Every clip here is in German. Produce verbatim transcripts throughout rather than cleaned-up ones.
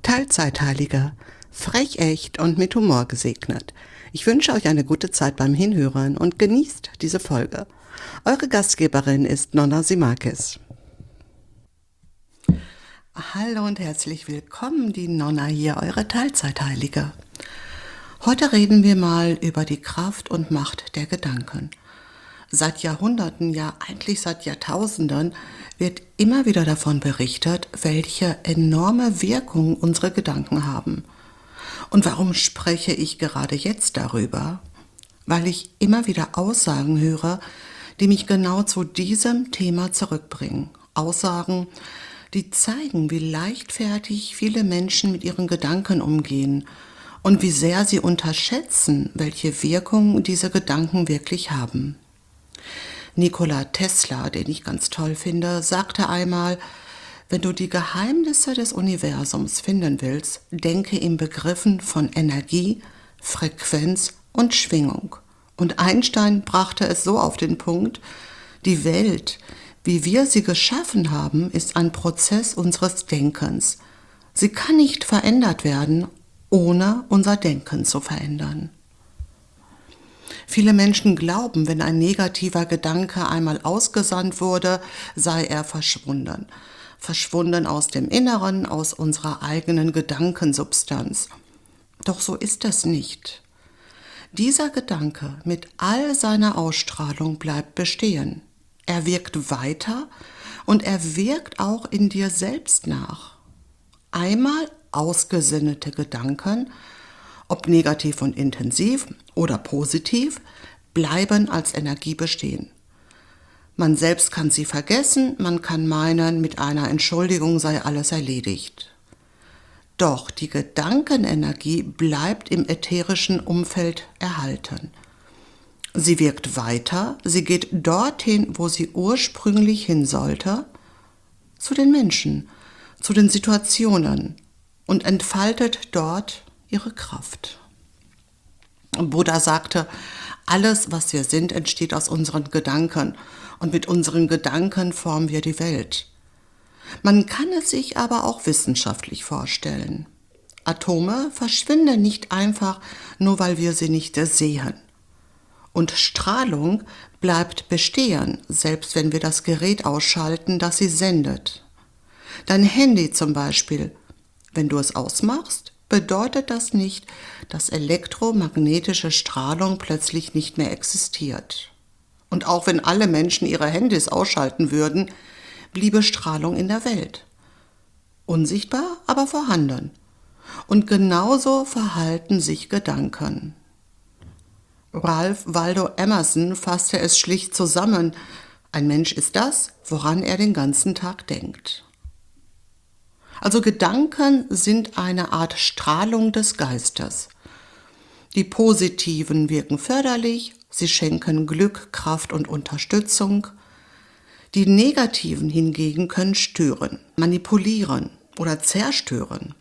Teilzeitheiliger, frech echt und mit Humor gesegnet. Ich wünsche euch eine gute Zeit beim Hinhören und genießt diese Folge. Eure Gastgeberin ist Nonna Simakis. Hallo und herzlich willkommen, die Nonna hier, eure Teilzeitheilige. Heute reden wir mal über die Kraft und Macht der Gedanken. Seit Jahrhunderten, ja eigentlich seit Jahrtausenden, wird immer wieder davon berichtet, welche enorme Wirkung unsere Gedanken haben. Und warum spreche ich gerade jetzt darüber? Weil ich immer wieder Aussagen höre, die mich genau zu diesem Thema zurückbringen. Aussagen, die zeigen, wie leichtfertig viele Menschen mit ihren Gedanken umgehen und wie sehr sie unterschätzen, welche Wirkung diese Gedanken wirklich haben. Nikola Tesla, den ich ganz toll finde, sagte einmal: Wenn du die Geheimnisse des Universums finden willst, denke in Begriffen von Energie, Frequenz und Schwingung. Und Einstein brachte es so auf den Punkt: Die Welt, wie wir sie geschaffen haben, ist ein Prozess unseres Denkens. Sie kann nicht verändert werden, ohne unser Denken zu verändern. Viele Menschen glauben, wenn ein negativer Gedanke einmal ausgesandt wurde, sei er verschwunden. Verschwunden aus dem Inneren, aus unserer eigenen Gedankensubstanz. Doch so ist es nicht. Dieser Gedanke mit all seiner Ausstrahlung bleibt bestehen. Er wirkt weiter und er wirkt auch in dir selbst nach. Einmal ausgesinnete Gedanken, ob negativ und intensiv oder positiv, bleiben als Energie bestehen. Man selbst kann sie vergessen, man kann meinen, mit einer Entschuldigung sei alles erledigt. Doch die Gedankenenergie bleibt im ätherischen Umfeld erhalten. Sie wirkt weiter, sie geht dorthin, wo sie ursprünglich hin sollte, zu den Menschen, zu den Situationen und entfaltet dort ihre Kraft. Buddha sagte, alles, was wir sind, entsteht aus unseren Gedanken und mit unseren Gedanken formen wir die Welt. Man kann es sich aber auch wissenschaftlich vorstellen. Atome verschwinden nicht einfach, nur weil wir sie nicht sehen. Und Strahlung bleibt bestehen, selbst wenn wir das Gerät ausschalten, das sie sendet. Dein Handy zum Beispiel, wenn du es ausmachst, bedeutet das nicht, dass elektromagnetische Strahlung plötzlich nicht mehr existiert. Und auch wenn alle Menschen ihre Handys ausschalten würden, bliebe Strahlung in der Welt. Unsichtbar, aber vorhanden. Und genauso verhalten sich Gedanken. Ralph Waldo Emerson fasste es schlicht zusammen: Ein Mensch ist das, woran er den ganzen Tag denkt. Also Gedanken sind eine Art Strahlung des Geistes. Die positiven wirken förderlich, sie schenken Glück, Kraft und Unterstützung. Die negativen hingegen können stören, manipulieren oder zerstören.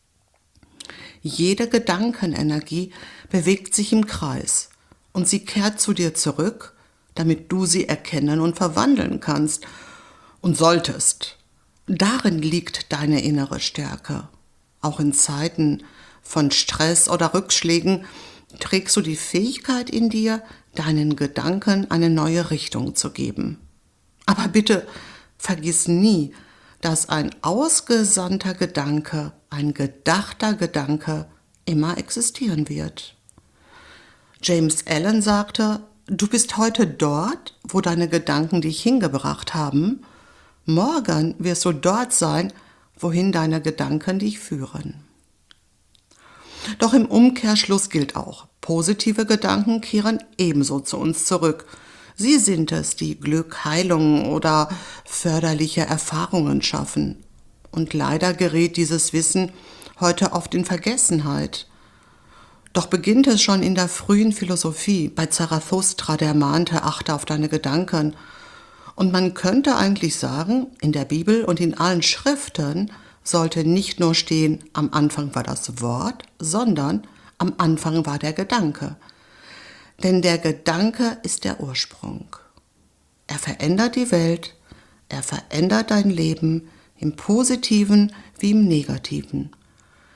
Jede Gedankenenergie bewegt sich im Kreis und sie kehrt zu dir zurück, damit du sie erkennen und verwandeln kannst und solltest. Darin liegt deine innere Stärke. Auch in Zeiten von Stress oder Rückschlägen trägst du die Fähigkeit in dir, deinen Gedanken eine neue Richtung zu geben. Aber bitte vergiss nie, dass ein ausgesandter Gedanke, ein gedachter Gedanke immer existieren wird. James Allen sagte, du bist heute dort, wo deine Gedanken dich hingebracht haben. Morgen wirst du dort sein, wohin deine Gedanken dich führen. Doch im Umkehrschluss gilt auch, positive Gedanken kehren ebenso zu uns zurück. Sie sind es, die Glück, Heilung oder förderliche Erfahrungen schaffen. Und leider gerät dieses Wissen heute oft in Vergessenheit. Doch beginnt es schon in der frühen Philosophie, bei Zarathustra, der mahnte, achte auf deine Gedanken. Und man könnte eigentlich sagen, in der Bibel und in allen Schriften sollte nicht nur stehen, am Anfang war das Wort, sondern am Anfang war der Gedanke. Denn der Gedanke ist der Ursprung. Er verändert die Welt, er verändert dein Leben im Positiven wie im Negativen.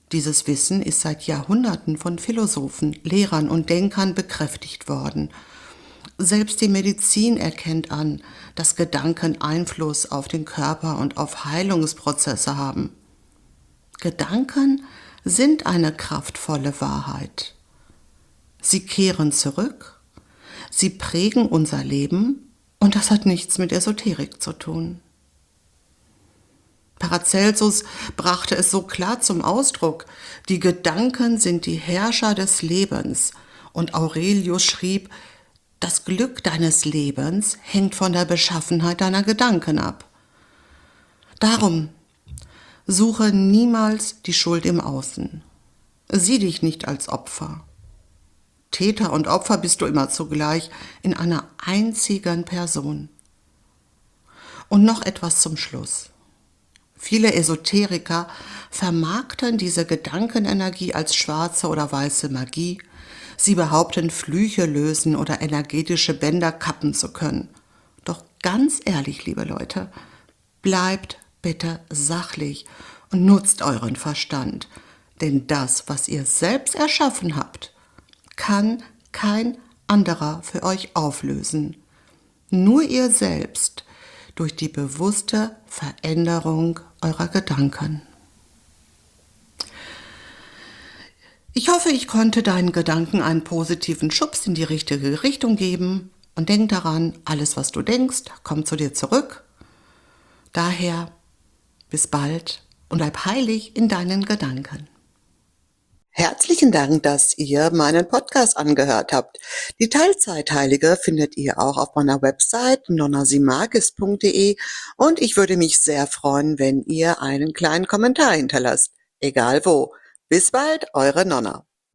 Dieses Wissen ist seit Jahrhunderten von Philosophen, Lehrern und Denkern bekräftigt worden. Selbst die Medizin erkennt an, dass Gedanken Einfluss auf den Körper und auf Heilungsprozesse haben. Gedanken sind eine kraftvolle Wahrheit. Sie kehren zurück, sie prägen unser Leben und das hat nichts mit Esoterik zu tun. Paracelsus brachte es so klar zum Ausdruck, die Gedanken sind die Herrscher des Lebens, und Aurelius schrieb, das Glück deines Lebens hängt von der Beschaffenheit deiner Gedanken ab. Darum suche niemals die Schuld im Außen. Sieh dich nicht als Opfer. Täter und Opfer bist du immer zugleich in einer einzigen Person. Und noch etwas zum Schluss. Viele Esoteriker vermarkten diese Gedankenenergie als schwarze oder weiße Magie. Sie behaupten, Flüche lösen oder energetische Bänder kappen zu können. Doch ganz ehrlich, liebe Leute, bleibt bitte sachlich und nutzt euren Verstand. Denn das, was ihr selbst erschaffen habt, kann kein anderer für euch auflösen. Nur ihr selbst durch die bewusste Veränderung eurer Gedanken. Ich hoffe, ich konnte deinen Gedanken einen positiven Schubs in die richtige Richtung geben. Und denk daran, alles, was du denkst, kommt zu dir zurück. Daher, bis bald und bleib heilig in deinen Gedanken. Herzlichen Dank, dass ihr meinen Podcast angehört habt. Die Teilzeitheilige findet ihr auch auf meiner Website nonna simakis punkt de und ich würde mich sehr freuen, wenn ihr einen kleinen Kommentar hinterlasst. Egal wo. Bis bald, eure Nonna.